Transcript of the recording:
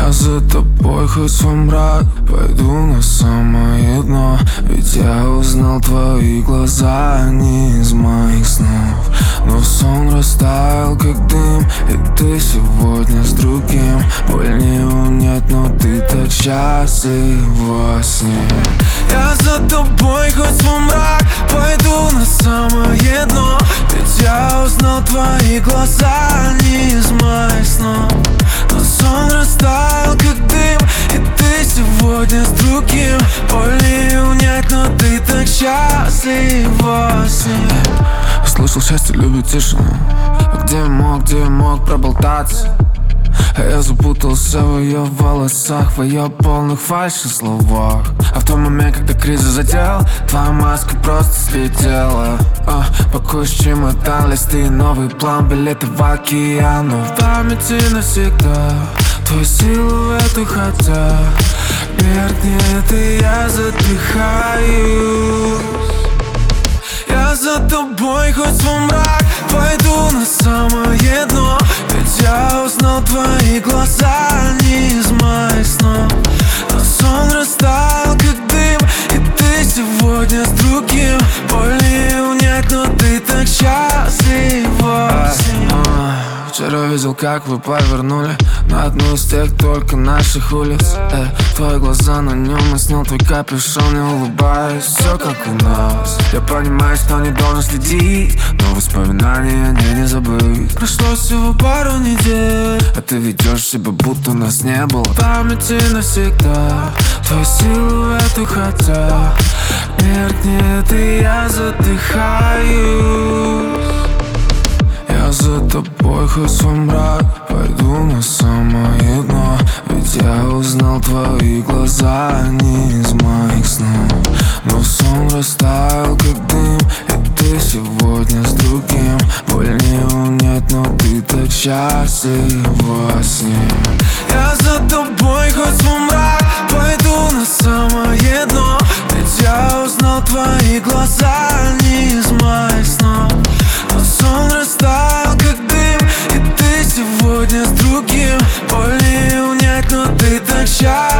Я за тобой хоть во мрак пойду на самое дно, ведь я узнал твои глаза, не из моих снов. Но сон растаял как дым, и ты сегодня с другим. Боль не унять, но ты так счастлив во сне. Я за тобой хоть во мрак пойду на самое дно, ведь я узнал твои глаза, не из моих снов. Но сон растаял как дым, и ты сегодня с другим. Боль не унять, но ты так счастлив во сне. Слышал, счастье любит тишину. А где я мог проболтаться? А я запутался в ее волосах, в ее полных фальши словах. А в тот момент, когда кризис задел, твоя маска просто слетела. Пакуешь чемодан, листы, новый план, билеты в океан. Но в памяти навсегда твой силуэт, хотя меркнет, и я задыхаюсь. Я за тобой хоть во мрак пойду на самое дно, ведь я узнал твои глаза, не из моих снов. Но сон растаял как дым, и ты сегодня с другим. Боль не унять, но ты так счастлив во сне. Вчера видел, как вы повернули на одну из тех только наших улиц. Твои глаза на нем, я снял твой капюшон и улыбаюсь. Все как у нас. Я понимаю, что не должен следить, но воспоминания не забыть. Прошло всего пару недель, а ты ведешь себя, будто нас не было. В памяти навсегда твой силуэт, хотя меркнет, и я задыхаюсь. Я за тобой хоть во мрак пойду на самое дно, ведь я узнал твои глаза, не из моих снов. Но сон растаял как дым, и ты сегодня с другим. Боль не унять, но ты так счастлив во сне. Я за тобой хоть во мрак пойду на самое дно, ведь я узнал твои глаза, не из моих снов. Но сон растаял как дым, и ты сегодня с другим. Боль не унять, но ты так счастлив.